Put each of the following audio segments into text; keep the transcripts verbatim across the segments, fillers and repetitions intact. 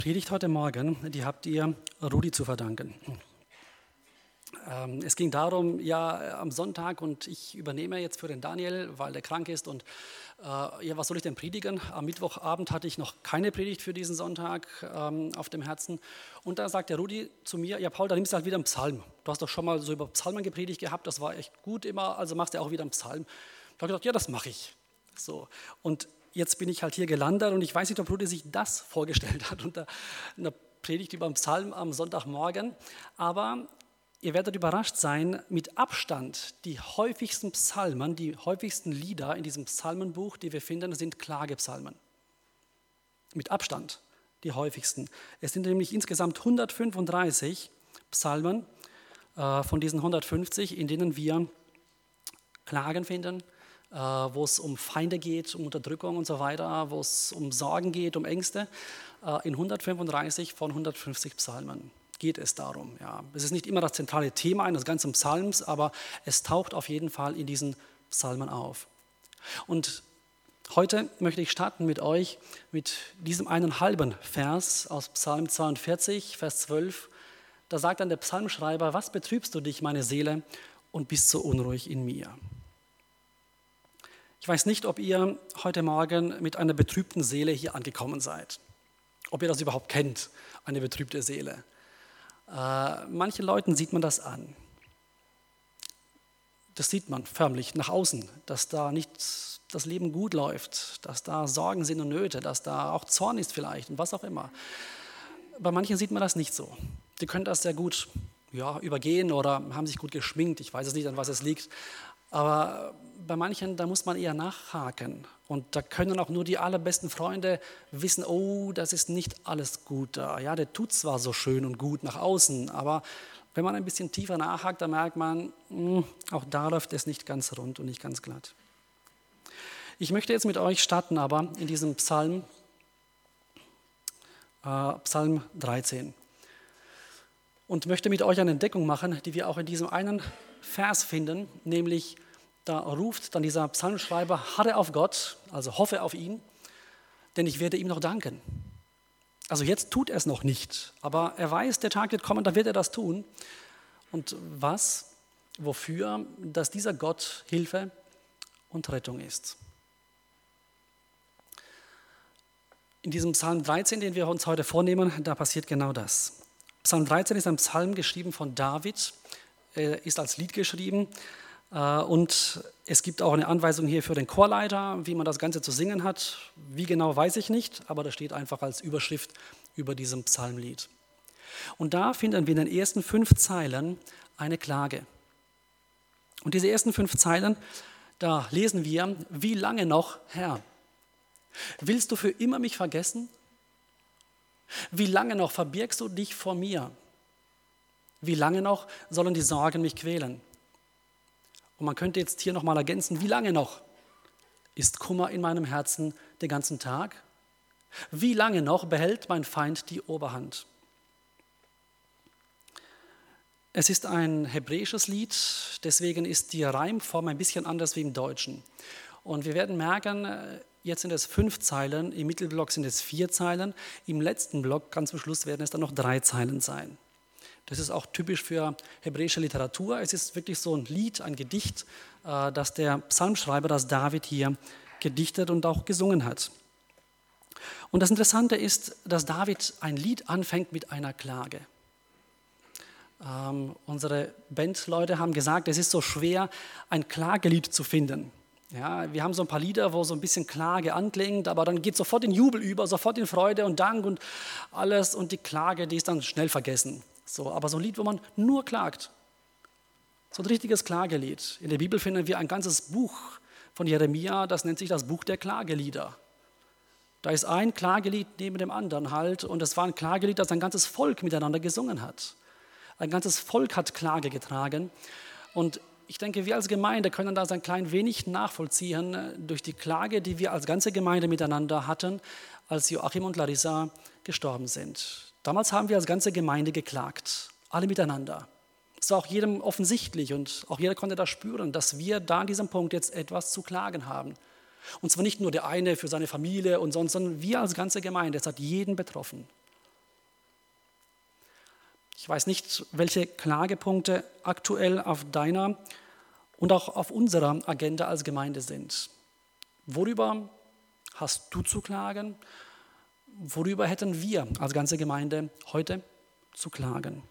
Predigt heute Morgen, die habt ihr Rudi zu verdanken. Ähm, es ging darum, ja, am Sonntag und ich übernehme jetzt für den Daniel, weil der krank ist und äh, ja, was soll ich denn predigen? Am Mittwochabend hatte ich noch keine Predigt für diesen Sonntag ähm, auf dem Herzen und da sagt der Rudi zu mir, ja Paul, dann nimmst du halt wieder einen Psalm. Du hast doch schon mal so über Psalmen gepredigt gehabt, das war echt gut immer, also machst du auch wieder einen Psalm. Da habe ich gedacht, ja, das mache ich. So. Und jetzt bin ich halt hier gelandet und ich weiß nicht, ob Rudi sich das vorgestellt hat unter einer Predigt über den Psalm am Sonntagmorgen. Aber ihr werdet überrascht sein, mit Abstand die häufigsten Psalmen, die häufigsten Lieder in diesem Psalmenbuch, die wir finden, sind Klagepsalmen. Mit Abstand die häufigsten. Es sind nämlich insgesamt hundertfünfunddreißig Psalmen äh, von diesen hundertfünfzig, in denen wir Klagen finden, wo es um Feinde geht, um Unterdrückung und so weiter, wo es um Sorgen geht, um Ängste. In hundertfünfunddreißig von hundertfünfzig Psalmen geht es darum. Ja. Es ist nicht immer das zentrale Thema eines ganzen Psalms, aber es taucht auf jeden Fall in diesen Psalmen auf. Und heute möchte ich starten mit euch mit diesem einen halben Vers aus Psalm zweiundvierzig, Vers zwölf. Da sagt dann der Psalmschreiber, was betrübst du dich, meine Seele, und bist so unruhig in mir? Ich weiß nicht, ob ihr heute Morgen mit einer betrübten Seele hier angekommen seid. Ob ihr das überhaupt kennt, eine betrübte Seele. Äh, manchen Leuten sieht man das an. Das sieht man förmlich nach außen, dass da nicht das Leben gut läuft, dass da Sorgen sind und Nöte, dass da auch Zorn ist vielleicht und was auch immer. Bei manchen sieht man das nicht so. Die können das sehr gut ja, übergehen oder haben sich gut geschminkt. Ich weiß es nicht, an was es liegt. Aber bei manchen, da muss man eher nachhaken. Und da können auch nur die allerbesten Freunde wissen, oh, das ist nicht alles gut da. Ja, der tut zwar so schön und gut nach außen, aber wenn man ein bisschen tiefer nachhakt, dann merkt man, mh, auch da läuft es nicht ganz rund und nicht ganz glatt. Ich möchte jetzt mit euch starten, aber in diesem Psalm, äh, Psalm dreizehn. Und möchte mit euch eine Entdeckung machen, die wir auch in diesem einen Vers finden, nämlich da ruft dann dieser Psalmschreiber, harre auf Gott, also hoffe auf ihn, denn ich werde ihm noch danken. Also jetzt tut er es noch nicht, aber er weiß, der Tag wird kommen, da wird er das tun. Und was, wofür, dass dieser Gott Hilfe und Rettung ist. In diesem Psalm dreizehn, den wir uns heute vornehmen, da passiert genau das. Psalm dreizehn ist ein Psalm geschrieben von David, er ist als Lied geschrieben und es gibt auch eine Anweisung hier für den Chorleiter, wie man das Ganze zu singen hat. Wie genau, weiß ich nicht, aber das steht einfach als Überschrift über diesem Psalmlied. Und da finden wir in den ersten fünf Zeilen eine Klage. Und diese ersten fünf Zeilen, da lesen wir, wie lange noch, Herr? Willst du für immer mich vergessen? Wie lange noch verbirgst du dich vor mir? Wie lange noch sollen die Sorgen mich quälen? Und man könnte jetzt hier nochmal ergänzen, wie lange noch ist Kummer in meinem Herzen den ganzen Tag? Wie lange noch behält mein Feind die Oberhand? Es ist ein hebräisches Lied, deswegen ist die Reimform ein bisschen anders wie im Deutschen. Und wir werden merken, jetzt sind es fünf Zeilen, im Mittelblock sind es vier Zeilen, im letzten Block, ganz zum Schluss, werden es dann noch drei Zeilen sein. Das ist auch typisch für hebräische Literatur. Es ist wirklich so ein Lied, ein Gedicht, das der Psalmschreiber, das David hier gedichtet und auch gesungen hat. Und das Interessante ist, dass David ein Lied anfängt mit einer Klage. Ähm, unsere Bandleute haben gesagt, es ist so schwer, ein Klagelied zu finden. Ja, wir haben so ein paar Lieder, wo so ein bisschen Klage anklingt, aber dann geht sofort in Jubel über, sofort in Freude und Dank und alles und die Klage, die ist dann schnell vergessen. So, aber so ein Lied, wo man nur klagt, so ein richtiges Klagelied. In der Bibel finden wir ein ganzes Buch von Jeremia, das nennt sich das Buch der Klagelieder. Da ist ein Klagelied neben dem anderen halt und es war ein Klagelied, das ein ganzes Volk miteinander gesungen hat. Ein ganzes Volk hat Klage getragen und ich denke, wir als Gemeinde können das ein klein wenig nachvollziehen durch die Klage, die wir als ganze Gemeinde miteinander hatten, als Joachim und Larissa gestorben sind. Damals haben wir als ganze Gemeinde geklagt, alle miteinander. Es war auch jedem offensichtlich und auch jeder konnte das spüren, dass wir da an diesem Punkt jetzt etwas zu klagen haben. Und zwar nicht nur der eine für seine Familie und sonst, sondern wir als ganze Gemeinde, es hat jeden betroffen. Ich weiß nicht, welche Klagepunkte aktuell auf deiner und auch auf unserer Agenda als Gemeinde sind. Worüber hast du zu klagen? Worüber hätten wir als ganze Gemeinde heute zu klagen?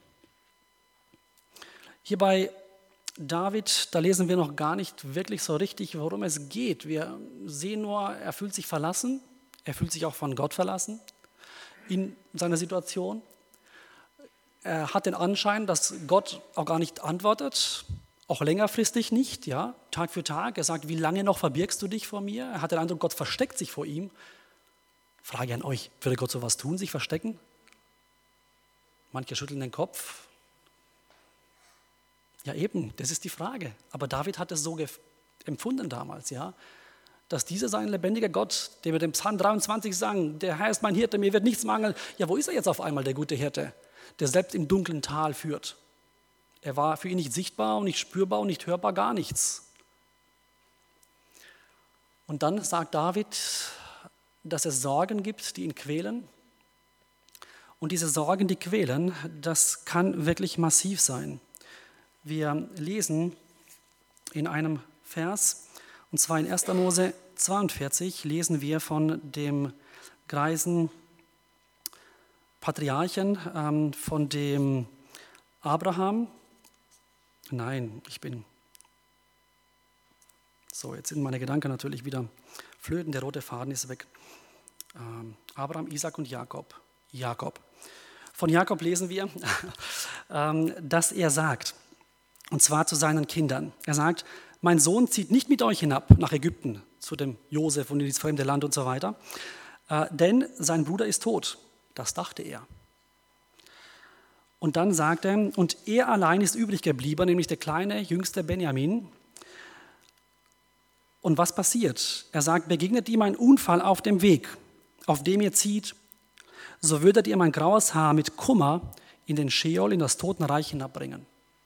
Hier bei David, da lesen wir noch gar nicht wirklich so richtig, worum es geht. Wir sehen nur, er fühlt sich verlassen, er fühlt sich auch von Gott verlassen in seiner Situation. Er hat den Anschein, dass Gott auch gar nicht antwortet, auch längerfristig nicht, ja, Tag für Tag. Er sagt, wie lange noch verbirgst du dich vor mir? Er hat den Eindruck, Gott versteckt sich vor ihm. Frage an euch, würde Gott sowas tun, sich verstecken? Manche schütteln den Kopf. Ja eben, das ist die Frage. Aber David hat es so empfunden damals, ja, dass dieser sein lebendiger Gott, der mit dem Psalm dreiundzwanzig sagen, der Herr ist mein Hirte, mir wird nichts mangeln. Ja, wo ist er jetzt auf einmal, der gute Hirte, der selbst im dunklen Tal führt? Er war für ihn nicht sichtbar und nicht spürbar und nicht hörbar, gar nichts. Und dann sagt David, dass es Sorgen gibt, die ihn quälen. Und diese Sorgen, die quälen, das kann wirklich massiv sein. Wir lesen in einem Vers, und zwar in erster Mose zweiundvierzig, lesen wir von dem greisen Patriarchen, ähm, von dem Abraham. Nein, ich bin... So, jetzt sind meine Gedanken natürlich wieder flöten, der rote Faden ist weg. Ähm, Abraham, Isaac und Jakob. Jakob. Von Jakob lesen wir, ähm, dass er sagt, und zwar zu seinen Kindern. Er sagt, mein Sohn zieht nicht mit euch hinab nach Ägypten, zu dem Josef und in dieses fremde Land und so weiter, äh, denn sein Bruder ist tot. Das dachte er. Und dann sagt er, und er allein ist übrig geblieben, nämlich der kleine, jüngste Benjamin. Und was passiert? Er sagt, begegnet ihm ein Unfall auf dem Weg, auf dem ihr zieht, so würdet ihr mein graues Haar mit Kummer in den Scheol, in das Totenreich hinabbringen.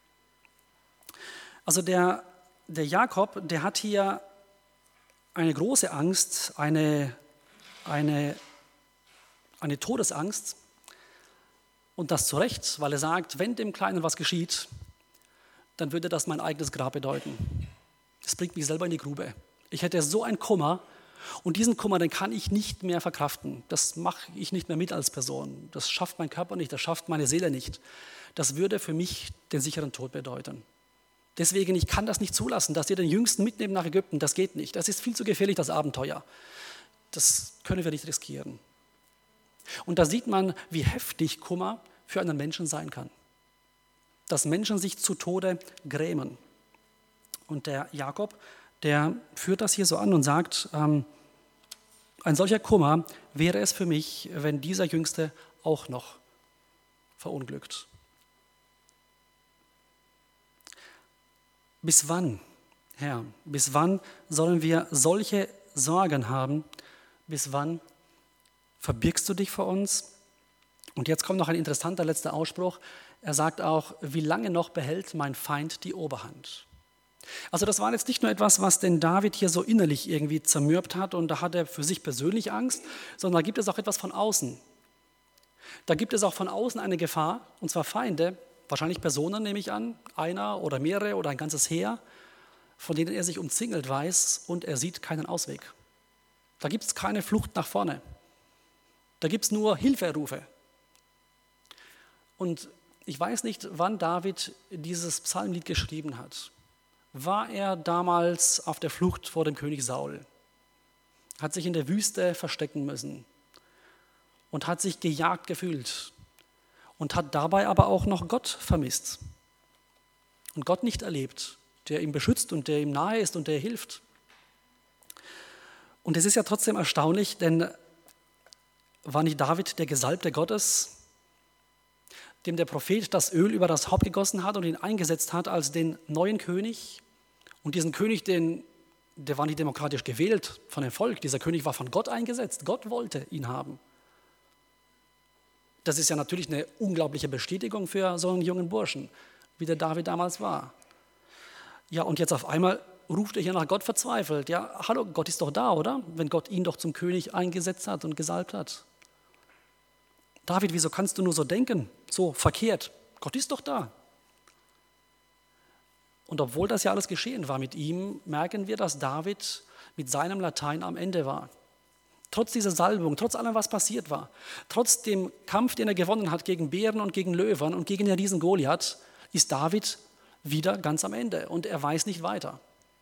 Also der, der Jakob, der hat hier eine große Angst, eine, eine, eine Todesangst. Und das zu Recht, weil er sagt, wenn dem Kleinen was geschieht, dann würde das mein eigenes Grab bedeuten. Das bringt mich selber in die Grube. Ich hätte so einen Kummer und diesen Kummer, den kann ich nicht mehr verkraften. Das mache ich nicht mehr mit als Person. Das schafft mein Körper nicht, das schafft meine Seele nicht. Das würde für mich den sicheren Tod bedeuten. Deswegen, ich kann das nicht zulassen, dass ihr den Jüngsten mitnehmt nach Ägypten. Das geht nicht. Das ist viel zu gefährlich, das Abenteuer. Das können wir nicht riskieren. Und da sieht man, wie heftig Kummer für einen Menschen sein kann. Dass Menschen sich zu Tode grämen. Und der Jakob, der führt das hier so an und sagt, ähm, ein solcher Kummer wäre es für mich, wenn dieser Jüngste auch noch verunglückt. Bis wann, Herr, bis wann sollen wir solche Sorgen haben? Bis wann verbirgst du dich vor uns? Und jetzt kommt noch ein interessanter letzter Ausspruch. Er sagt auch, wie lange noch behält mein Feind die Oberhand? Also das war jetzt nicht nur etwas, was den David hier so innerlich irgendwie zermürbt hat und da hat er für sich persönlich Angst, sondern da gibt es auch etwas von außen. Da gibt es auch von außen eine Gefahr, und zwar Feinde, wahrscheinlich Personen, nehme ich an, einer oder mehrere oder ein ganzes Heer, von denen er sich umzingelt weiß und er sieht keinen Ausweg. Da gibt es keine Flucht nach vorne. Da gibt es nur Hilferufe. Und ich weiß nicht, wann David dieses Psalmlied geschrieben hat. War er damals auf der Flucht vor dem König Saul? Hat sich in der Wüste verstecken müssen und hat sich gejagt gefühlt und hat dabei aber auch noch Gott vermisst und Gott nicht erlebt, der ihn beschützt und der ihm nahe ist und der hilft. Und es ist ja trotzdem erstaunlich, denn war nicht David der Gesalbte Gottes, dem der Prophet das Öl über das Haupt gegossen hat und ihn eingesetzt hat als den neuen König? Und diesen König, den, der war nicht demokratisch gewählt von dem Volk, dieser König war von Gott eingesetzt, Gott wollte ihn haben. Das ist ja natürlich eine unglaubliche Bestätigung für so einen jungen Burschen, wie der David damals war. Ja, und jetzt auf einmal ruft er hier nach Gott verzweifelt. Ja, hallo, Gott ist doch da, oder? Wenn Gott ihn doch zum König eingesetzt hat und gesalbt hat. David, wieso kannst du nur so denken, so verkehrt? Gott ist doch da. Und obwohl das ja alles geschehen war mit ihm, merken wir, dass David mit seinem Latein am Ende war. Trotz dieser Salbung, trotz allem, was passiert war, trotz dem Kampf, den er gewonnen hat gegen Bären und gegen Löwen und gegen den Riesen Goliath, ist David wieder ganz am Ende und er weiß nicht weiter.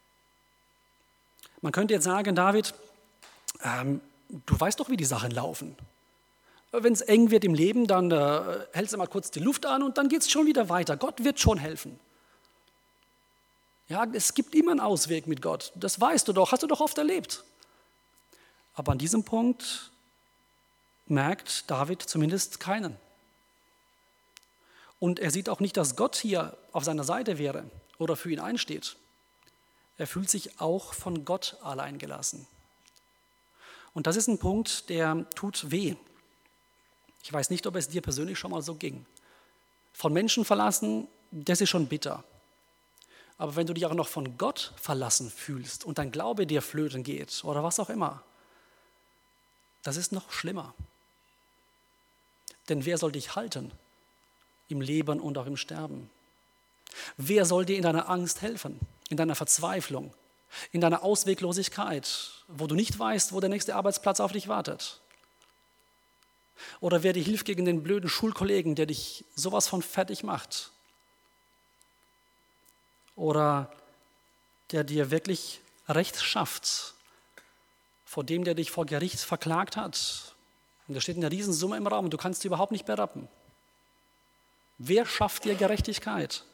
Man könnte jetzt sagen, David, ähm, du weißt doch, wie die Sachen laufen. Wenn es eng wird im Leben, dann äh, hältst du mal kurz die Luft an und dann geht es schon wieder weiter. Gott wird schon helfen. Ja, es gibt immer einen Ausweg mit Gott. Das weißt du doch, hast du doch oft erlebt. Aber an diesem Punkt merkt David zumindest keinen. Und er sieht auch nicht, dass Gott hier auf seiner Seite wäre oder für ihn einsteht. Er fühlt sich auch von Gott allein gelassen. Und das ist ein Punkt, der tut weh. Ich weiß nicht, ob es dir persönlich schon mal so ging. Von Menschen verlassen, das ist schon bitter. Aber wenn du dich auch noch von Gott verlassen fühlst und dein Glaube dir flöten geht oder was auch immer, das ist noch schlimmer. Denn wer soll dich halten im Leben und auch im Sterben? Wer soll dir in deiner Angst helfen, in deiner Verzweiflung, in deiner Ausweglosigkeit, wo du nicht weißt, wo der nächste Arbeitsplatz auf dich wartet? Oder wer dir hilft gegen den blöden Schulkollegen, der dich sowas von fertig macht? Oder der dir wirklich Recht schafft, vor dem, der dich vor Gericht verklagt hat. Und da steht eine Riesensumme im Raum und du kannst sie überhaupt nicht berappen. Wer schafft dir Gerechtigkeit?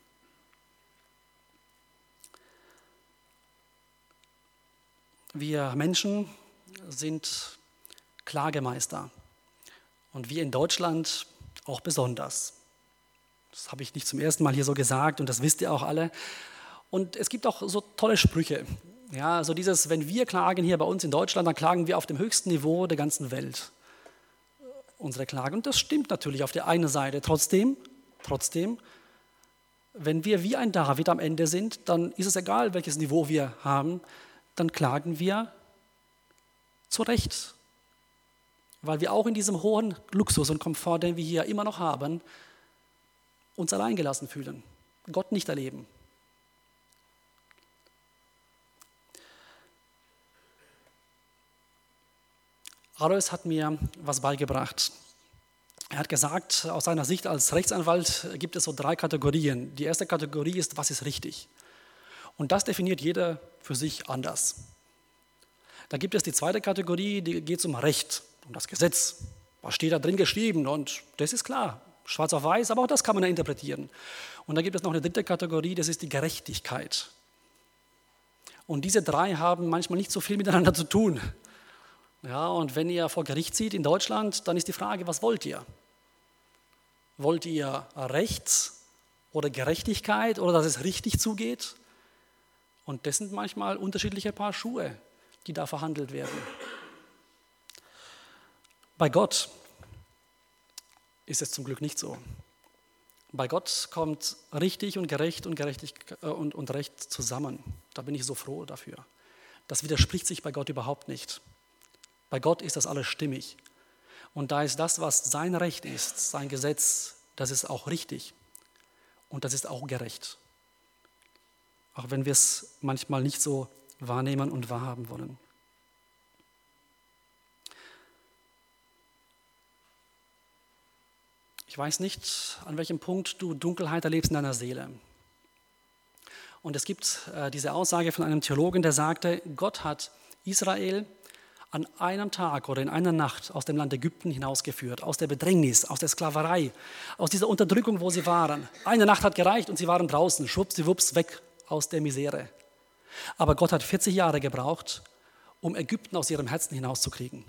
Wir Menschen sind Klagemeister. Und wir in Deutschland auch besonders. Das habe ich nicht zum ersten Mal hier so gesagt und das wisst ihr auch alle. Und es gibt auch so tolle Sprüche. Ja, also dieses, wenn wir klagen hier bei uns in Deutschland, dann klagen wir auf dem höchsten Niveau der ganzen Welt. Unsere Klage. Und das stimmt natürlich auf der einen Seite. Trotzdem, trotzdem, wenn wir wie ein David am Ende sind, dann ist es egal, welches Niveau wir haben, dann klagen wir zu Recht. Weil wir auch in diesem hohen Luxus und Komfort, den wir hier immer noch haben, uns alleingelassen fühlen, Gott nicht erleben. Alois hat mir was beigebracht. Er hat gesagt, aus seiner Sicht als Rechtsanwalt gibt es so drei Kategorien. Die erste Kategorie ist, was ist richtig? Und das definiert jeder für sich anders. Da gibt es die zweite Kategorie, die geht um Recht, um das Gesetz. Was steht da drin geschrieben? Und das ist klar, schwarz auf weiß, aber auch das kann man ja interpretieren. Und dann gibt es noch eine dritte Kategorie, das ist die Gerechtigkeit. Und diese drei haben manchmal nicht so viel miteinander zu tun. Ja, und wenn ihr vor Gericht zieht in Deutschland, dann ist die Frage, was wollt ihr? Wollt ihr Recht oder Gerechtigkeit oder dass es richtig zugeht? Und das sind manchmal unterschiedliche Paar Schuhe, die da verhandelt werden. Bei Gott ist es zum Glück nicht so. Bei Gott kommt richtig und gerecht und, gerechtig und, und Recht zusammen. Da bin ich so froh dafür. Das widerspricht sich bei Gott überhaupt nicht. Bei Gott ist das alles stimmig. Und da ist das, was sein Recht ist, sein Gesetz, das ist auch richtig. Und das ist auch gerecht. Auch wenn wir es manchmal nicht so wahrnehmen und wahrhaben wollen. Ich weiß nicht, an welchem Punkt du Dunkelheit erlebst in deiner Seele. Und es gibt äh, diese Aussage von einem Theologen, der sagte, Gott hat Israel an einem Tag oder in einer Nacht aus dem Land Ägypten hinausgeführt, aus der Bedrängnis, aus der Sklaverei, aus dieser Unterdrückung, wo sie waren. Eine Nacht hat gereicht und sie waren draußen, schwuppsiwupps, weg aus der Misere. Aber Gott hat vierzig Jahre gebraucht, um Ägypten aus ihrem Herzen hinauszukriegen.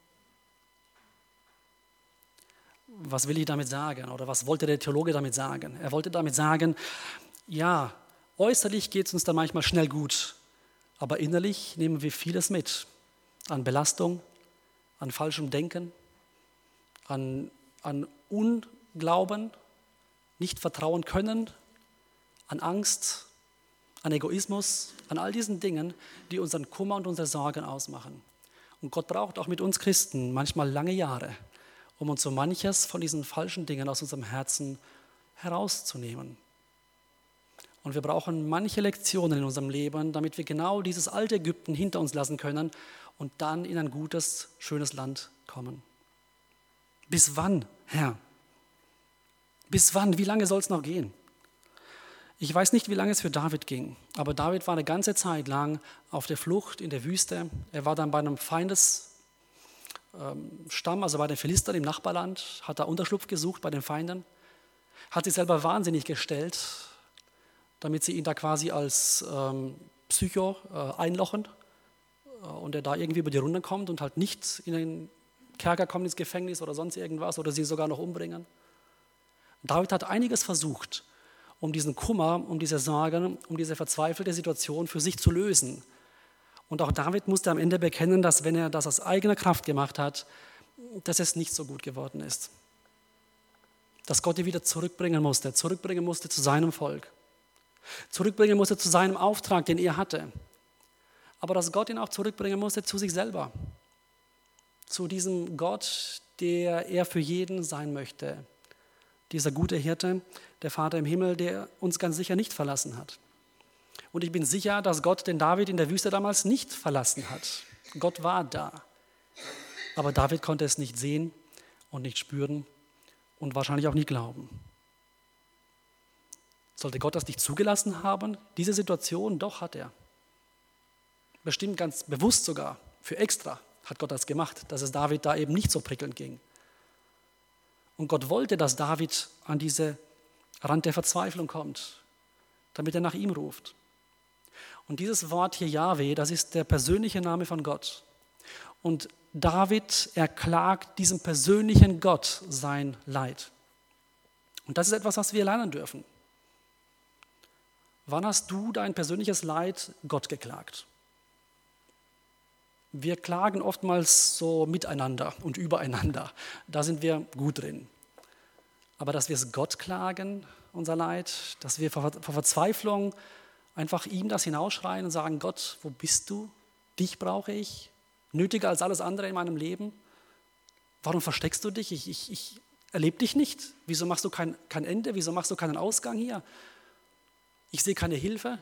Was will ich damit sagen oder was wollte der Theologe damit sagen? Er wollte damit sagen, ja, äußerlich geht es uns dann manchmal schnell gut, aber innerlich nehmen wir vieles mit. An Belastung, an falschem Denken, an, an Unglauben, nicht vertrauen können, an Angst, an Egoismus, an all diesen Dingen, die unseren Kummer und unsere Sorgen ausmachen. Und Gott braucht auch mit uns Christen manchmal lange Jahre, um uns so manches von diesen falschen Dingen aus unserem Herzen herauszunehmen. Und wir brauchen manche Lektionen in unserem Leben, damit wir genau dieses alte Ägypten hinter uns lassen können und dann in ein gutes, schönes Land kommen. Bis wann, Herr? Bis wann? Wie lange soll es noch gehen? Ich weiß nicht, wie lange es für David ging, aber David war eine ganze Zeit lang auf der Flucht in der Wüste. Er war dann bei einem Feindesstamm, also bei den Philistern im Nachbarland, hat da Unterschlupf gesucht bei den Feinden, hat sich selber wahnsinnig gestellt, damit sie ihn da quasi als ähm, Psycho äh, einlochen äh, und er da irgendwie über die Runde kommt und halt nicht in den Kerker kommt, ins Gefängnis oder sonst irgendwas oder sie sogar noch umbringen. David hat einiges versucht, um diesen Kummer, um diese Sorgen, um diese verzweifelte Situation für sich zu lösen. Und auch David musste am Ende bekennen, dass wenn er das aus eigener Kraft gemacht hat, dass es nicht so gut geworden ist. Dass Gott ihn wieder zurückbringen musste, zurückbringen musste zu seinem Volk. Zurückbringen musste zu seinem Auftrag, den er hatte. Aber dass Gott ihn auch zurückbringen musste zu sich selber. Zu diesem Gott, der er für jeden sein möchte. Dieser gute Hirte, der Vater im Himmel, der uns ganz sicher nicht verlassen hat. Und ich bin sicher, dass Gott den David in der Wüste damals nicht verlassen hat. Gott war da. Aber David konnte es nicht sehen und nicht spüren und wahrscheinlich auch nicht glauben. Sollte Gott das nicht zugelassen haben? Diese Situation, doch hat er. Bestimmt ganz bewusst sogar, für extra hat Gott das gemacht, dass es David da eben nicht so prickelnd ging. Und Gott wollte, dass David an diese Rand der Verzweiflung kommt, damit er nach ihm ruft. Und dieses Wort hier Jahwe, das ist der persönliche Name von Gott. Und David erklagt diesem persönlichen Gott sein Leid. Und das ist etwas, was wir lernen dürfen. Wann hast du dein persönliches Leid Gott geklagt? Wir klagen oftmals so miteinander und übereinander. Da sind wir gut drin. Aber dass wir es Gott klagen, unser Leid, dass wir vor Verzweiflung einfach ihm das hinausschreien und sagen, Gott, wo bist du? Dich brauche ich, nötiger als alles andere in meinem Leben. Warum versteckst du dich? Ich, ich, ich erlebe dich nicht. Wieso machst du kein, kein Ende? Wieso machst du keinen Ausgang hier? Ich sehe keine Hilfe.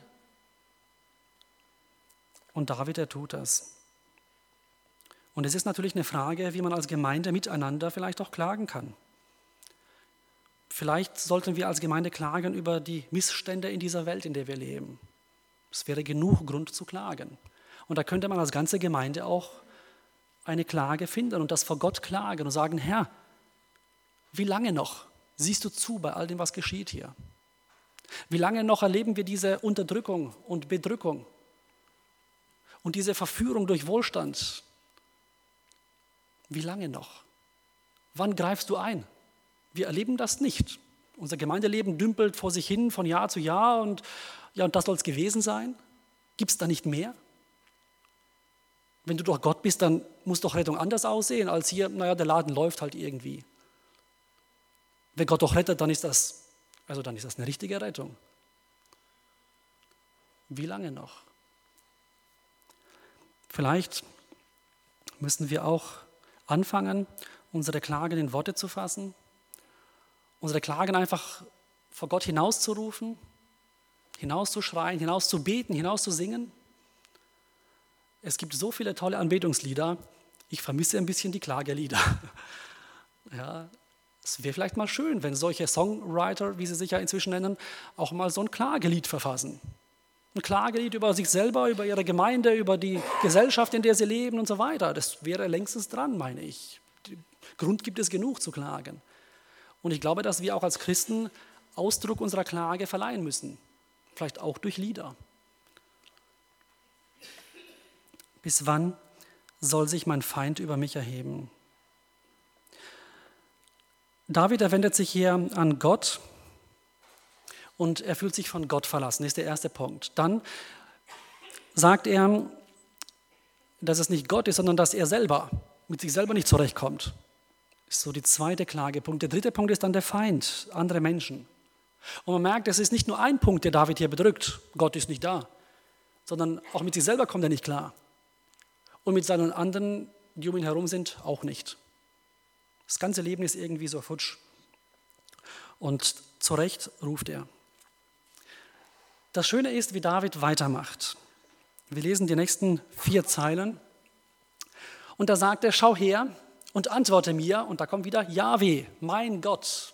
Und David, er tut das. Und es ist natürlich eine Frage, wie man als Gemeinde miteinander vielleicht auch klagen kann. Vielleicht sollten wir als Gemeinde klagen über die Missstände in dieser Welt, in der wir leben. Es wäre genug Grund zu klagen. Und da könnte man als ganze Gemeinde auch eine Klage finden und das vor Gott klagen und sagen, Herr, wie lange noch siehst du zu bei all dem, was geschieht hier? Wie lange noch erleben wir diese Unterdrückung und Bedrückung und diese Verführung durch Wohlstand? Wie lange noch? Wann greifst du ein? Wir erleben das nicht. Unser Gemeindeleben dümpelt vor sich hin von Jahr zu Jahr und, ja, und das soll es gewesen sein. Gibt es da nicht mehr? Wenn du doch Gott bist, dann muss doch Rettung anders aussehen als hier, naja, der Laden läuft halt irgendwie. Wenn Gott doch rettet, dann ist das, also dann ist das eine richtige Rettung. Wie lange noch? Vielleicht müssen wir auch anfangen, unsere Klagen in Worte zu fassen, unsere Klagen einfach vor Gott hinauszurufen, hinauszuschreien, hinauszubeten, hinauszusingen. Es gibt so viele tolle Anbetungslieder, ich vermisse ein bisschen die Klagelieder. Ja, es wäre vielleicht mal schön, wenn solche Songwriter, wie sie sich ja inzwischen nennen, auch mal so ein Klagelied verfassen. Ein Klagelied über sich selber, über ihre Gemeinde, über die Gesellschaft, in der sie leben und so weiter. Das wäre längstens dran, meine ich. Grund gibt es genug zu klagen. Und ich glaube, dass wir auch als Christen Ausdruck unserer Klage verleihen müssen. Vielleicht auch durch Lieder. Bis wann soll sich mein Feind über mich erheben? David, er wendet sich hier an Gott und er fühlt sich von Gott verlassen. Das ist der erste Punkt. Dann sagt er, dass es nicht Gott ist, sondern dass er selber mit sich selber nicht zurechtkommt. Das ist so die zweite Klagepunkt. Der dritte Punkt ist dann der Feind, andere Menschen. Und man merkt, es ist nicht nur ein Punkt, der David hier bedrückt. Gott ist nicht da, sondern auch mit sich selber kommt er nicht klar. Und mit seinen anderen, die um ihn herum sind, auch nicht. Das ganze Leben ist irgendwie so futsch. Und zu Recht ruft er. Das Schöne ist, wie David weitermacht. Wir lesen die nächsten vier Zeilen. Und da sagt er, schau her und antworte mir. Und da kommt wieder, Jahwe, mein Gott.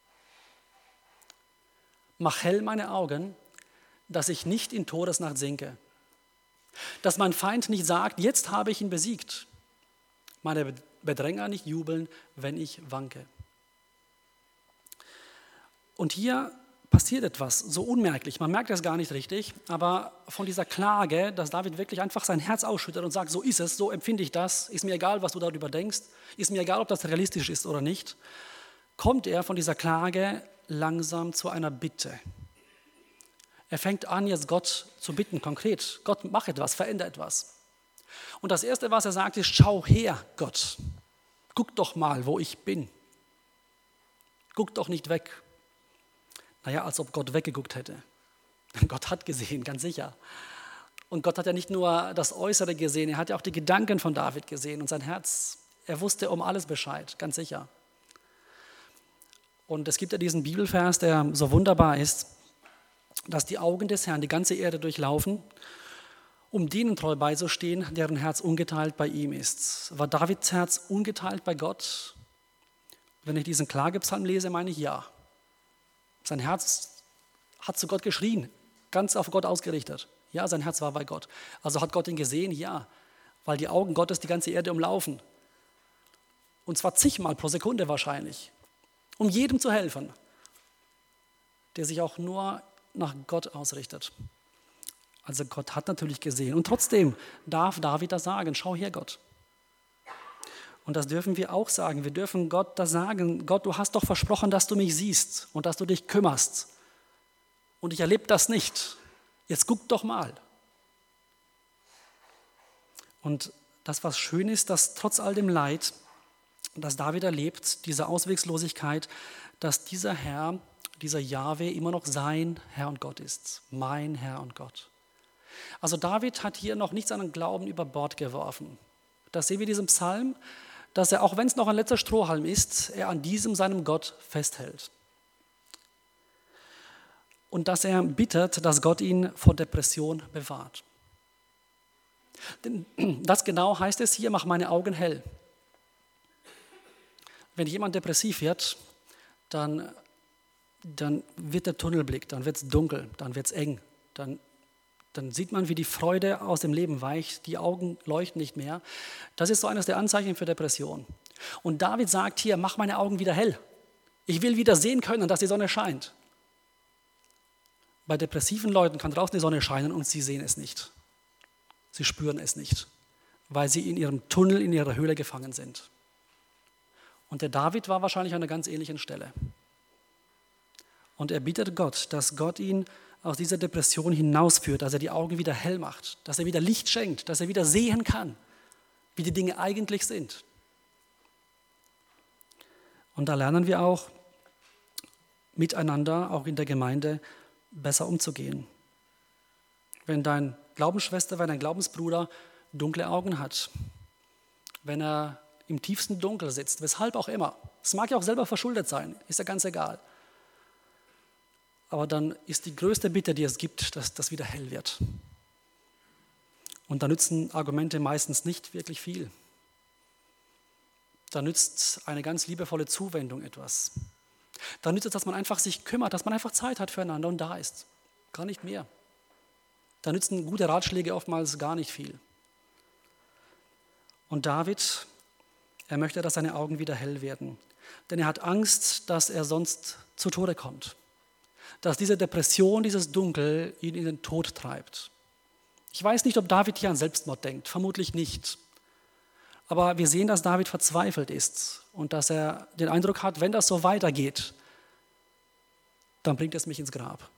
Mach hell meine Augen, dass ich nicht in Todesnacht sinke. Dass mein Feind nicht sagt, jetzt habe ich ihn besiegt. Meine Bedränger nicht jubeln, wenn ich wanke. Und hier passiert etwas so unmerklich. Man merkt das gar nicht richtig, aber von dieser Klage, dass David wirklich einfach sein Herz ausschüttet und sagt, so ist es, so empfinde ich das, ist mir egal, was du darüber denkst, ist mir egal, ob das realistisch ist oder nicht, kommt er von dieser Klage langsam zu einer Bitte. Er fängt an, jetzt Gott zu bitten, konkret. Gott, mach etwas, verändere etwas. Und das Erste, was er sagt, ist, schau her, Gott. Guck doch mal, wo ich bin. Guck doch nicht weg. Naja, als ob Gott weggeguckt hätte. Gott hat gesehen, ganz sicher. Und Gott hat ja nicht nur das Äußere gesehen, er hat ja auch die Gedanken von David gesehen und sein Herz. Er wusste um alles Bescheid, ganz sicher. Und es gibt ja diesen Bibelvers, der so wunderbar ist, dass die Augen des Herrn die ganze Erde durchlaufen, um denen treu beizustehen, deren Herz ungeteilt bei ihm ist. War Davids Herz ungeteilt bei Gott? Wenn ich diesen Klagepsalm lese, meine ich ja. Sein Herz hat zu Gott geschrien, ganz auf Gott ausgerichtet. Ja, sein Herz war bei Gott. Also hat Gott ihn gesehen? Ja, weil die Augen Gottes die ganze Erde umlaufen. Und zwar zigmal pro Sekunde wahrscheinlich, um jedem zu helfen, der sich auch nur nach Gott ausrichtet. Also Gott hat natürlich gesehen. Und trotzdem darf David das sagen, schau her Gott. Und das dürfen wir auch sagen. Wir dürfen Gott das sagen. Gott, du hast doch versprochen, dass du mich siehst und dass du dich kümmerst. Und ich erlebe das nicht. Jetzt guck doch mal. Und das, was schön ist, dass trotz all dem Leid, das David erlebt, diese Ausweglosigkeit, dass dieser Herr, dieser Jahwe immer noch sein Herr und Gott ist. Mein Herr und Gott. Also David hat hier noch nicht seinen Glauben über Bord geworfen. Das sehen wir in diesem Psalm, dass er, auch wenn es noch ein letzter Strohhalm ist, er an diesem seinem Gott festhält. Und dass er bittet, dass Gott ihn vor Depression bewahrt. Denn das genau heißt es hier, mach meine Augen hell. Wenn jemand depressiv wird, dann, dann wird der Tunnelblick, dann wird es dunkel, dann wird es eng, dann Dann sieht man, wie die Freude aus dem Leben weicht, die Augen leuchten nicht mehr. Das ist so eines der Anzeichen für Depression. Und David sagt hier, mach meine Augen wieder hell. Ich will wieder sehen können, dass die Sonne scheint. Bei depressiven Leuten kann draußen die Sonne scheinen und sie sehen es nicht. Sie spüren es nicht, weil sie in ihrem Tunnel, in ihrer Höhle gefangen sind. Und der David war wahrscheinlich an einer ganz ähnlichen Stelle. Und er bittet Gott, dass Gott ihn aus dieser Depression hinausführt, dass er die Augen wieder hell macht, dass er wieder Licht schenkt, dass er wieder sehen kann, wie die Dinge eigentlich sind. Und da lernen wir auch, miteinander, auch in der Gemeinde, besser umzugehen. Wenn deine Glaubensschwester, wenn dein Glaubensbruder dunkle Augen hat, wenn er im tiefsten Dunkel sitzt, weshalb auch immer, es mag ja auch selber verschuldet sein, ist ja ganz egal. Aber dann ist die größte Bitte, die es gibt, dass das wieder hell wird. Und da nützen Argumente meistens nicht wirklich viel. Da nützt eine ganz liebevolle Zuwendung etwas. Da nützt es, dass man einfach sich kümmert, dass man einfach Zeit hat füreinander und da ist. Gar nicht mehr. Da nützen gute Ratschläge oftmals gar nicht viel. Und David, er möchte, dass seine Augen wieder hell werden. Denn er hat Angst, dass er sonst zu Tode kommt. Dass diese Depression, dieses Dunkel ihn in den Tod treibt. Ich weiß nicht, ob David hier an Selbstmord denkt, vermutlich nicht. Aber wir sehen, dass David verzweifelt ist und dass er den Eindruck hat, wenn das so weitergeht, dann bringt es mich ins Grab.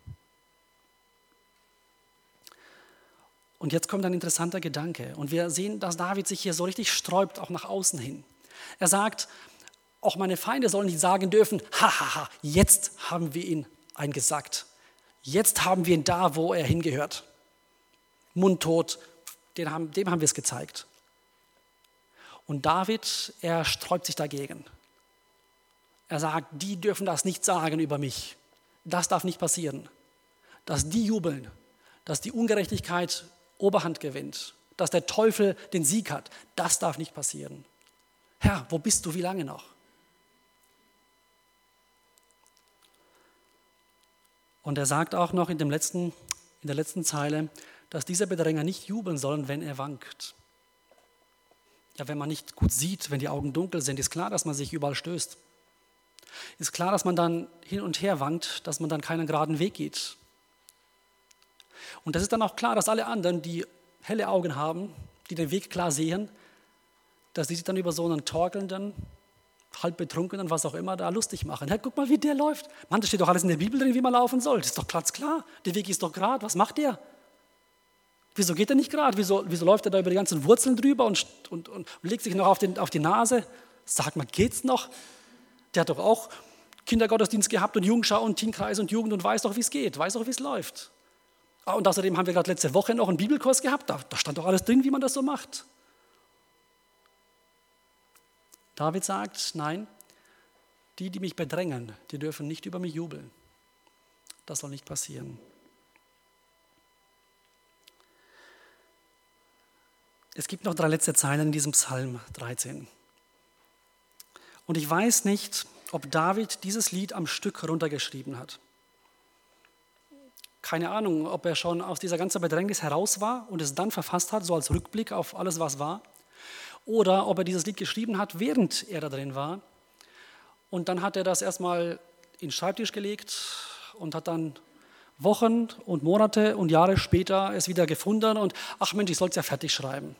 Und jetzt kommt ein interessanter Gedanke und wir sehen, dass David sich hier so richtig sträubt, auch nach außen hin. Er sagt, auch meine Feinde sollen nicht sagen dürfen, hahaha, jetzt haben wir ihn eingesackt. Jetzt haben wir ihn da, wo er hingehört. Mundtot, den haben, dem haben wir es gezeigt. Und David, er sträubt sich dagegen. Er sagt, die dürfen das nicht sagen über mich. Das darf nicht passieren. Dass die jubeln, dass die Ungerechtigkeit Oberhand gewinnt, dass der Teufel den Sieg hat, das darf nicht passieren. Herr, wo bist du, wie lange noch? Und er sagt auch noch in, dem letzten, in der letzten Zeile, dass dieser Bedränger nicht jubeln soll, wenn er wankt. Ja, wenn man nicht gut sieht, wenn die Augen dunkel sind, ist klar, dass man sich überall stößt. Ist klar, dass man dann hin und her wankt, dass man dann keinen geraden Weg geht. Und das ist dann auch klar, dass alle anderen, die helle Augen haben, die den Weg klar sehen, dass die sich dann über so einen torkelnden, halb betrunkenen, was auch immer, da lustig machen. Hey, guck mal, wie der läuft. Mann, das steht doch alles in der Bibel drin, wie man laufen soll. Das ist doch ganz klar. Der Weg ist doch gerade. Was macht der? Wieso geht er nicht gerade? Wieso, wieso läuft er da über die ganzen Wurzeln drüber und, und, und legt sich noch auf, den, auf die Nase? Sag mal, geht's noch? Der hat doch auch Kindergottesdienst gehabt und Jugendschau und Teamkreis und Jugend und weiß doch, wie es geht, weiß doch, wie es läuft. Und außerdem haben wir gerade letzte Woche noch einen Bibelkurs gehabt, da, da stand doch alles drin, wie man das so macht. David sagt, nein, die, die mich bedrängen, die dürfen nicht über mich jubeln. Das soll nicht passieren. Es gibt noch drei letzte Zeilen in diesem Psalm dreizehn. Und ich weiß nicht, ob David dieses Lied am Stück runtergeschrieben hat. Keine Ahnung, ob er schon aus dieser ganzen Bedrängnis heraus war und es dann verfasst hat, so als Rückblick auf alles, was war. Oder ob er dieses Lied geschrieben hat, während er da drin war. Und dann hat er das erstmal in den Schreibtisch gelegt und hat dann Wochen und Monate und Jahre später es wieder gefunden und ach Mensch, ich soll es ja fertig schreiben.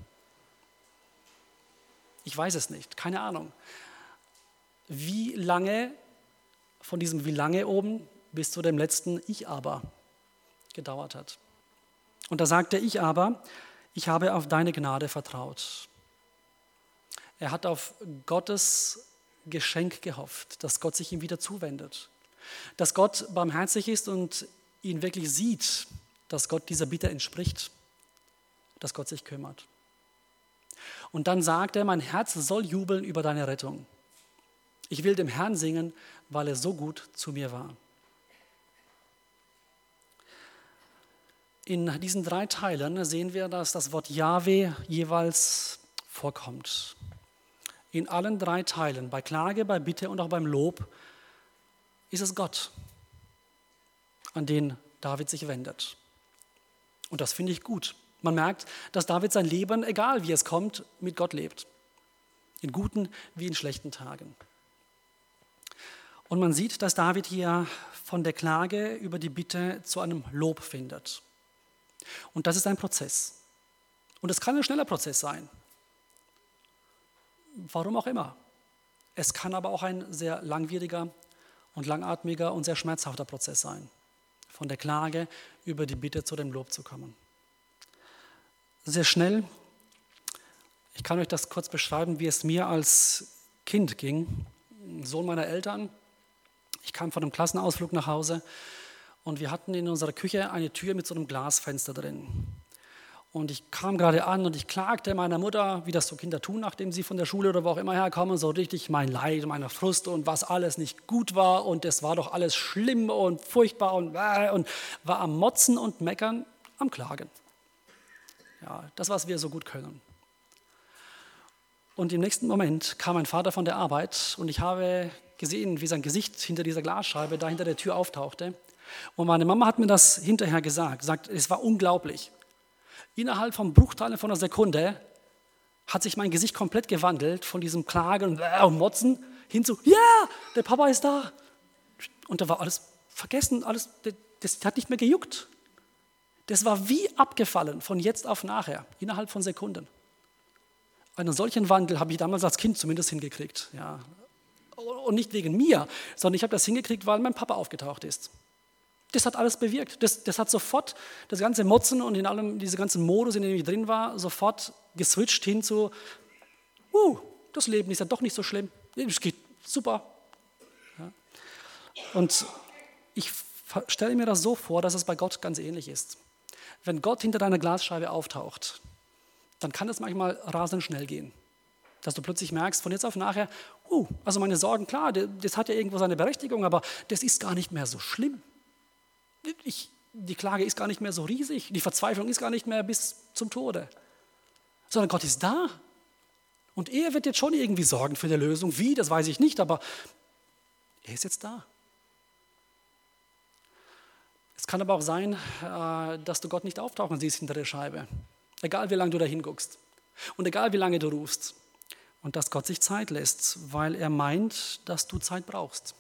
Ich weiß es nicht, keine Ahnung. Wie lange, von diesem wie lange oben, bis zu dem letzten Ich aber gedauert hat. Und da sagt der Ich aber, ich habe auf deine Gnade vertraut. Er hat auf Gottes Geschenk gehofft, dass Gott sich ihm wieder zuwendet. Dass Gott barmherzig ist und ihn wirklich sieht, dass Gott dieser Bitte entspricht, dass Gott sich kümmert. Und dann sagt er, mein Herz soll jubeln über deine Rettung. Ich will dem Herrn singen, weil er so gut zu mir war. In diesen drei Teilen sehen wir, dass das Wort Jahwe jeweils vorkommt. In allen drei Teilen, bei Klage, bei Bitte und auch beim Lob, ist es Gott, an den David sich wendet. Und das finde ich gut. Man merkt, dass David sein Leben, egal wie es kommt, mit Gott lebt. In guten wie in schlechten Tagen. Und man sieht, dass David hier von der Klage über die Bitte zu einem Lob findet. Und das ist ein Prozess. Und es kann ein schneller Prozess sein. Warum auch immer. Es kann aber auch ein sehr langwieriger und langatmiger und sehr schmerzhafter Prozess sein. Von der Klage über die Bitte zu dem Lob zu kommen. Sehr schnell, ich kann euch das kurz beschreiben, wie es mir als Kind ging. Sohn meiner Eltern. Ich kam von einem Klassenausflug nach Hause und wir hatten in unserer Küche eine Tür mit so einem Glasfenster drin. Und ich kam gerade an und ich klagte meiner Mutter, wie das so Kinder tun, nachdem sie von der Schule oder wo auch immer herkommen, so richtig mein Leid, meine Frust und was alles nicht gut war und es war doch alles schlimm und furchtbar und, und war am Motzen und Meckern, am Klagen. Ja, das, was wir so gut können. Und im nächsten Moment kam mein Vater von der Arbeit und ich habe gesehen, wie sein Gesicht hinter dieser Glasscheibe da hinter der Tür auftauchte. Und meine Mama hat mir das hinterher gesagt, sagt, es war unglaublich. Innerhalb von Bruchteilen von einer Sekunde hat sich mein Gesicht komplett gewandelt von diesem Klagen und Motzen hin zu, ja, der Papa ist da. Und da war alles vergessen, alles, das hat nicht mehr gejuckt. Das war wie abgefallen von jetzt auf nachher, innerhalb von Sekunden. Einen solchen Wandel habe ich damals als Kind zumindest hingekriegt. Ja. Und nicht wegen mir, sondern ich habe das hingekriegt, weil mein Papa aufgetaucht ist. Das hat alles bewirkt. Das, das hat sofort das ganze Motzen und in allem, diese ganzen Modus, in dem ich drin war, sofort geswitcht hin zu, uh, das Leben ist ja doch nicht so schlimm. Es geht super. Ja. Und ich stelle mir das so vor, dass es bei Gott ganz ähnlich ist. Wenn Gott hinter deiner Glasscheibe auftaucht, dann kann es manchmal rasend schnell gehen. Dass du plötzlich merkst, von jetzt auf nachher, uh, also meine Sorgen, klar, das hat ja irgendwo seine Berechtigung, aber das ist gar nicht mehr so schlimm. Ich, die Klage ist gar nicht mehr so riesig, die Verzweiflung ist gar nicht mehr bis zum Tode. Sondern Gott ist da. Und er wird jetzt schon irgendwie sorgen für die Lösung. Wie, das weiß ich nicht, aber er ist jetzt da. Es kann aber auch sein, dass du Gott nicht auftauchen siehst hinter der Scheibe. Egal wie lange du da hinguckst. Und egal wie lange du rufst. Und dass Gott sich Zeit lässt, weil er meint, dass du Zeit brauchst.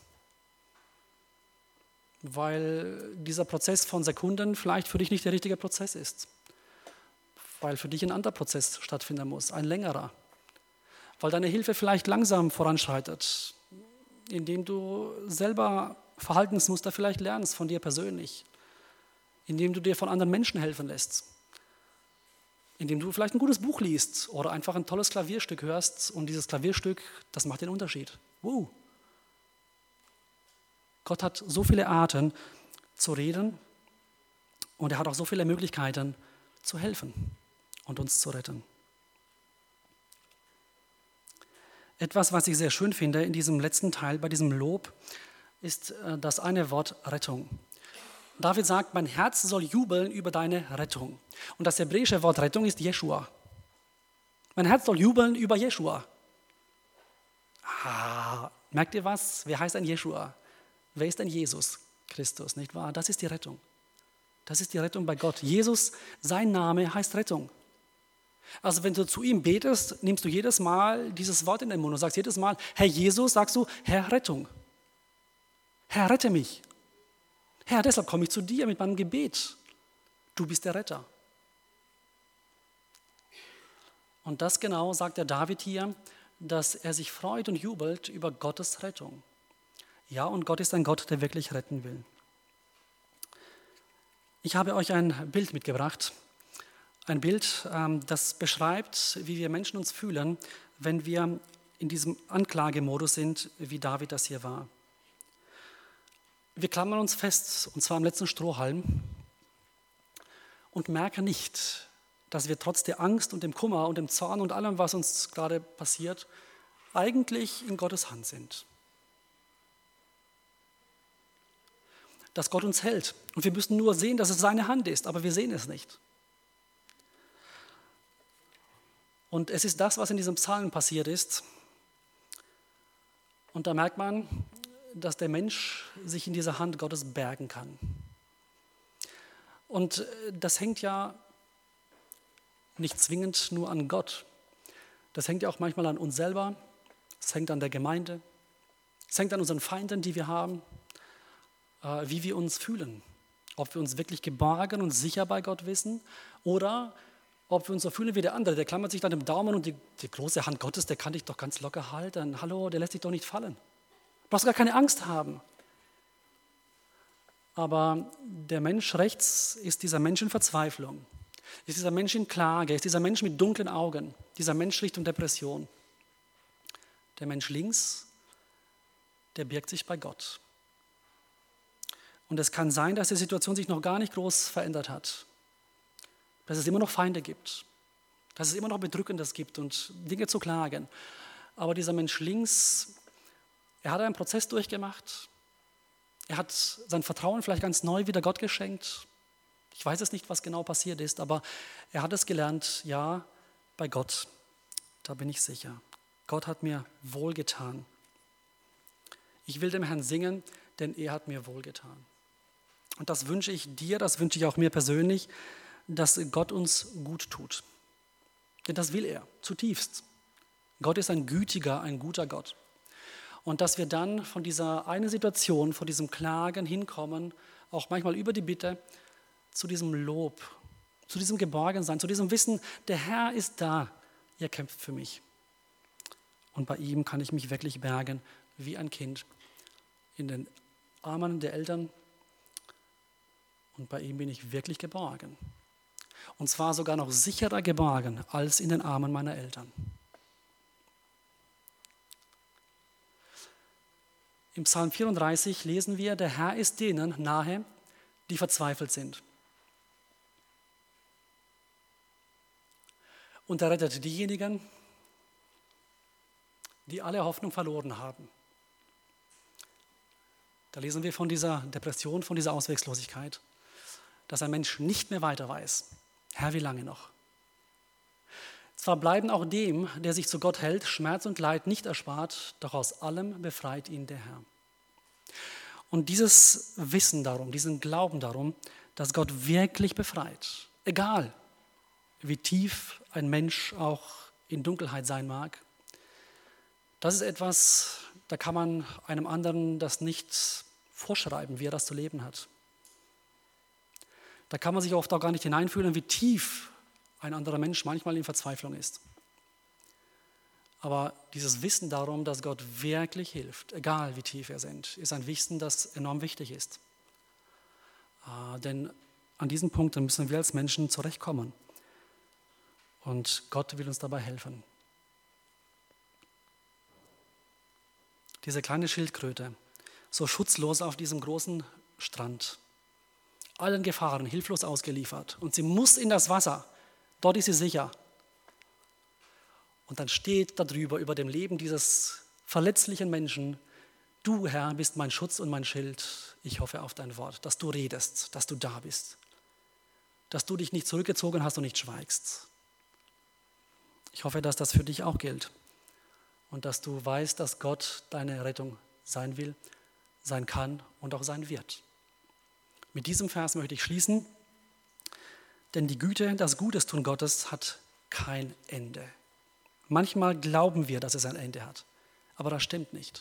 Weil dieser Prozess von Sekunden vielleicht für dich nicht der richtige Prozess ist. Weil für dich ein anderer Prozess stattfinden muss, ein längerer. Weil deine Hilfe vielleicht langsam voranschreitet, indem du selber Verhaltensmuster vielleicht lernst von dir persönlich, indem du dir von anderen Menschen helfen lässt. Indem du vielleicht ein gutes Buch liest oder einfach ein tolles Klavierstück hörst und dieses Klavierstück, das macht den Unterschied. Wow. Gott hat so viele Arten zu reden und er hat auch so viele Möglichkeiten zu helfen und uns zu retten. Etwas, was ich sehr schön finde in diesem letzten Teil, bei diesem Lob, ist das eine Wort Rettung. David sagt, mein Herz soll jubeln über deine Rettung. Und das hebräische Wort Rettung ist Jeschua. Mein Herz soll jubeln über Jeschua. Ah, merkt ihr was? Wer heißt ein Jeschua? Wer ist ein Jesus Christus, nicht wahr? Das ist die Rettung. Das ist die Rettung bei Gott. Jesus, sein Name heißt Rettung. Also wenn du zu ihm betest, nimmst du jedes Mal dieses Wort in den Mund und sagst jedes Mal, Herr Jesus, sagst du, Herr Rettung. Herr, rette mich. Herr, deshalb komme ich zu dir mit meinem Gebet. Du bist der Retter. Und das genau sagt der David hier, dass er sich freut und jubelt über Gottes Rettung. Ja, und Gott ist ein Gott, der wirklich retten will. Ich habe euch ein Bild mitgebracht. Ein Bild, das beschreibt, wie wir Menschen uns fühlen, wenn wir in diesem Anklagemodus sind, wie David das hier war. Wir klammern uns fest, und zwar am letzten Strohhalm, und merken nicht, dass wir trotz der Angst und dem Kummer und dem Zorn und allem, was uns gerade passiert, eigentlich in Gottes Hand sind. Dass Gott uns hält. Und wir müssen nur sehen, dass es seine Hand ist, aber wir sehen es nicht. Und es ist das, was in diesem Psalm passiert ist. Und da merkt man, dass der Mensch sich in dieser Hand Gottes bergen kann. Und das hängt ja nicht zwingend nur an Gott. Das hängt ja auch manchmal an uns selber. Es hängt an der Gemeinde. Es hängt an unseren Feinden, die wir haben, äh, wie wir uns fühlen. Ob wir uns wirklich geborgen und sicher bei Gott wissen oder ob wir uns so fühlen wie der andere. Der klammert sich dann im Daumen und die, die große Hand Gottes, der kann dich doch ganz locker halten. Hallo, der lässt dich doch nicht fallen. Du brauchst gar keine Angst haben. Aber der Mensch rechts ist dieser Mensch in Verzweiflung, ist dieser Mensch in Klage, ist dieser Mensch mit dunklen Augen, dieser Mensch Richtung Depression. Der Mensch links, der birgt sich bei Gott. Und es kann sein, dass die Situation sich noch gar nicht groß verändert hat, dass es immer noch Feinde gibt, dass es immer noch Bedrückendes gibt und Dinge zu klagen. Aber dieser Mensch links, er hat einen Prozess durchgemacht. Er hat sein Vertrauen vielleicht ganz neu wieder Gott geschenkt. Ich weiß es nicht, was genau passiert ist, aber er hat es gelernt, ja, bei Gott, da bin ich sicher. Gott hat mir wohlgetan. Ich will dem Herrn singen, denn er hat mir wohlgetan. Und das wünsche ich dir, das wünsche ich auch mir persönlich, dass Gott uns gut tut. Denn das will er, zutiefst. Gott ist ein gütiger, ein guter Gott. Und dass wir dann von dieser einen Situation, von diesem Klagen hinkommen, auch manchmal über die Bitte, zu diesem Lob, zu diesem Geborgensein, zu diesem Wissen, der Herr ist da, er kämpft für mich. Und bei ihm kann ich mich wirklich bergen, wie ein Kind in den Armen der Eltern. Und bei ihm bin ich wirklich geborgen. Und zwar sogar noch sicherer geborgen als in den Armen meiner Eltern. Im Psalm vierunddreißig lesen wir, der Herr ist denen nahe, die verzweifelt sind. Und er rettet diejenigen, die alle Hoffnung verloren haben. Da lesen wir von dieser Depression, von dieser Ausweglosigkeit, dass ein Mensch nicht mehr weiter weiß. Herr, wie lange noch? Zwar bleiben auch dem, der sich zu Gott hält, Schmerz und Leid nicht erspart, doch aus allem befreit ihn der Herr. Und dieses Wissen darum, diesen Glauben darum, dass Gott wirklich befreit, egal wie tief ein Mensch auch in Dunkelheit sein mag, das ist etwas, da kann man einem anderen das nicht vorschreiben, wie er das zu leben hat. Da kann man sich oft auch gar nicht hineinfühlen, wie tief ein anderer Mensch manchmal in Verzweiflung ist. Aber dieses Wissen darum, dass Gott wirklich hilft, egal wie tief wir sind, ist ein Wissen, das enorm wichtig ist. Äh, denn an diesen Punkten müssen wir als Menschen zurechtkommen. Und Gott will uns dabei helfen. Diese kleine Schildkröte, so schutzlos auf diesem großen Strand, allen Gefahren hilflos ausgeliefert. Und sie muss in das Wasser, dort ist sie sicher. Und dann steht darüber, über dem Leben dieses verletzlichen Menschen, du Herr bist mein Schutz und mein Schild. Ich hoffe auf dein Wort, dass du redest, dass du da bist, dass du dich nicht zurückgezogen hast und nicht schweigst. Ich hoffe, dass das für dich auch gilt und dass du weißt, dass Gott deine Rettung sein will, sein kann und auch sein wird. Mit diesem Vers möchte ich schließen, denn die Güte, das Gutes tun Gottes hat kein Ende. Manchmal glauben wir, dass es ein Ende hat, aber das stimmt nicht.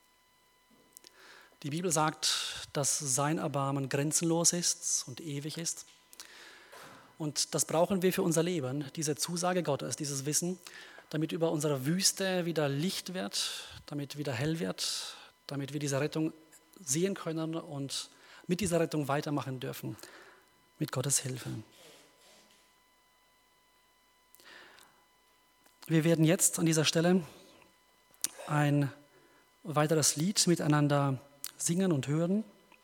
Die Bibel sagt, dass sein Erbarmen grenzenlos ist und ewig ist. Und das brauchen wir für unser Leben, diese Zusage Gottes, dieses Wissen, damit über unsere Wüste wieder Licht wird, damit wieder hell wird, damit wir diese Rettung sehen können und mit dieser Rettung weitermachen dürfen, mit Gottes Hilfe. Wir werden jetzt an dieser Stelle ein weiteres Lied miteinander singen und hören.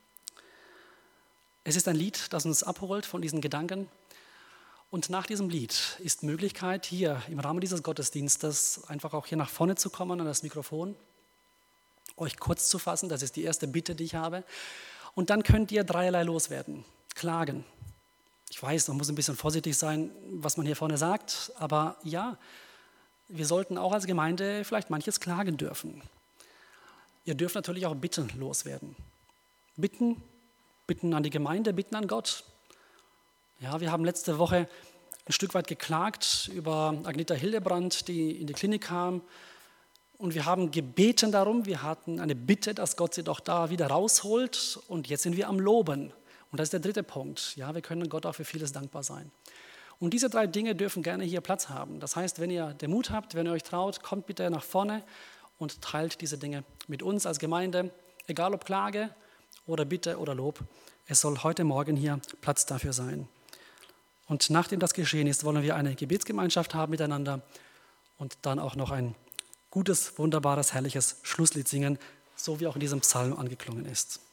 Es ist ein Lied, das uns abholt von diesen Gedanken. Und nach diesem Lied ist Möglichkeit, hier im Rahmen dieses Gottesdienstes einfach auch hier nach vorne zu kommen an das Mikrofon, euch kurz zu fassen, das ist die erste Bitte, die ich habe. Und dann könnt ihr dreierlei loswerden, klagen. Ich weiß, man muss ein bisschen vorsichtig sein, was man hier vorne sagt, aber ja, wir sollten auch als Gemeinde vielleicht manches klagen dürfen. Ihr dürft natürlich auch Bitten loswerden. Bitten, Bitten an die Gemeinde, Bitten an Gott. Ja, wir haben letzte Woche ein Stück weit geklagt über Agneta Hildebrand, die in die Klinik kam. Und wir haben gebeten darum, wir hatten eine Bitte, dass Gott sie doch da wieder rausholt. Und jetzt sind wir am Loben. Und das ist der dritte Punkt. Ja, wir können Gott auch für vieles dankbar sein. Und diese drei Dinge dürfen gerne hier Platz haben. Das heißt, wenn ihr den Mut habt, wenn ihr euch traut, kommt bitte nach vorne und teilt diese Dinge mit uns als Gemeinde. Egal ob Klage oder Bitte oder Lob. Es soll heute Morgen hier Platz dafür sein. Und nachdem das geschehen ist, wollen wir eine Gebetsgemeinschaft haben miteinander und dann auch noch ein gutes, wunderbares, herrliches Schlusslied singen, so wie auch in diesem Psalm angeklungen ist.